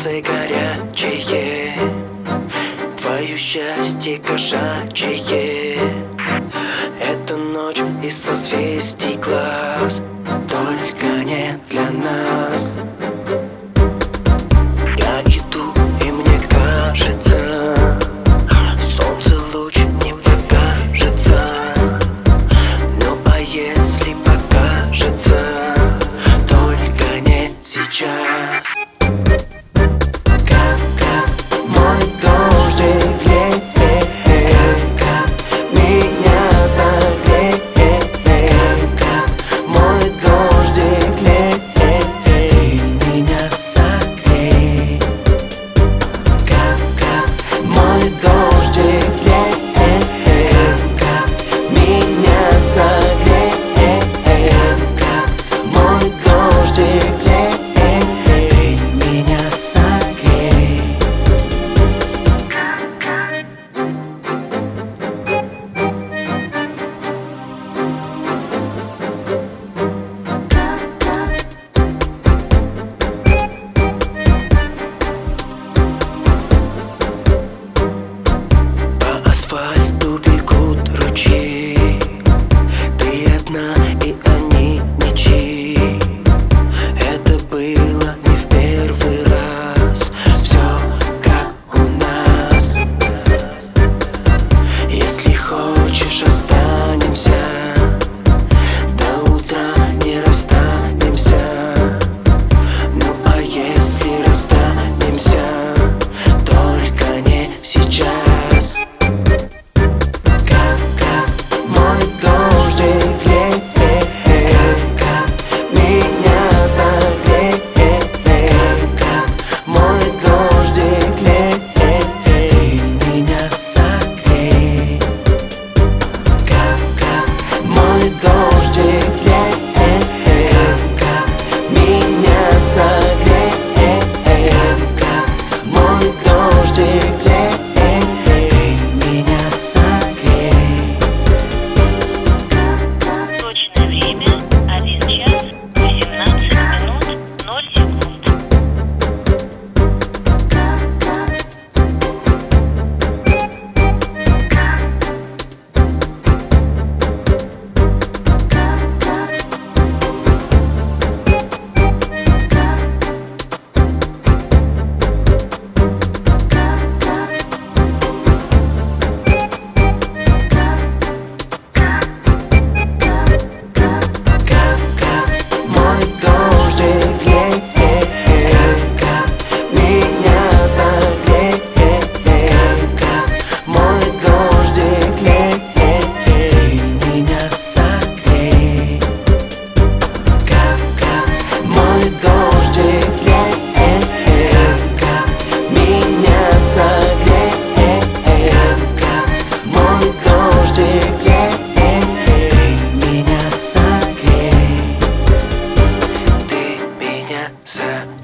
солнце горячее, твое счастье кошачье. Это ночь из созвездий глаз, только не для нас. Я иду, и мне кажется, солнце луч не покажется. Ну а если покажется, только не сейчас. Как мой дождик летит, как меня согреет. Как мой дождик летит, ты меня согрей. Как мой дождик летит, как меня согрей. Как мой дождик летит, ты меня согрей. По асфальту бегут ручьи, ты одна и они ничьи. Это было не в первый раз, все как у нас. Если хочешь, останемся до утра, не расстанемся. Ну а если расстанемся, только не сейчас. Как мой дождик летит, как меня согреет. Как мой дождик летит, ты меня согрей. Как мой дождик летит, как меня согрей. Как мой дождик летит, ты меня согрей. Точное время 1 час 18 минут 0 секунд. Мой дождик летит, как меня согрей. Как мой дождик летит, ты меня согрей. Как мой дождик летит, как меня согрей. Как мой дождик летит, ты меня согрей. Ты меня согрей.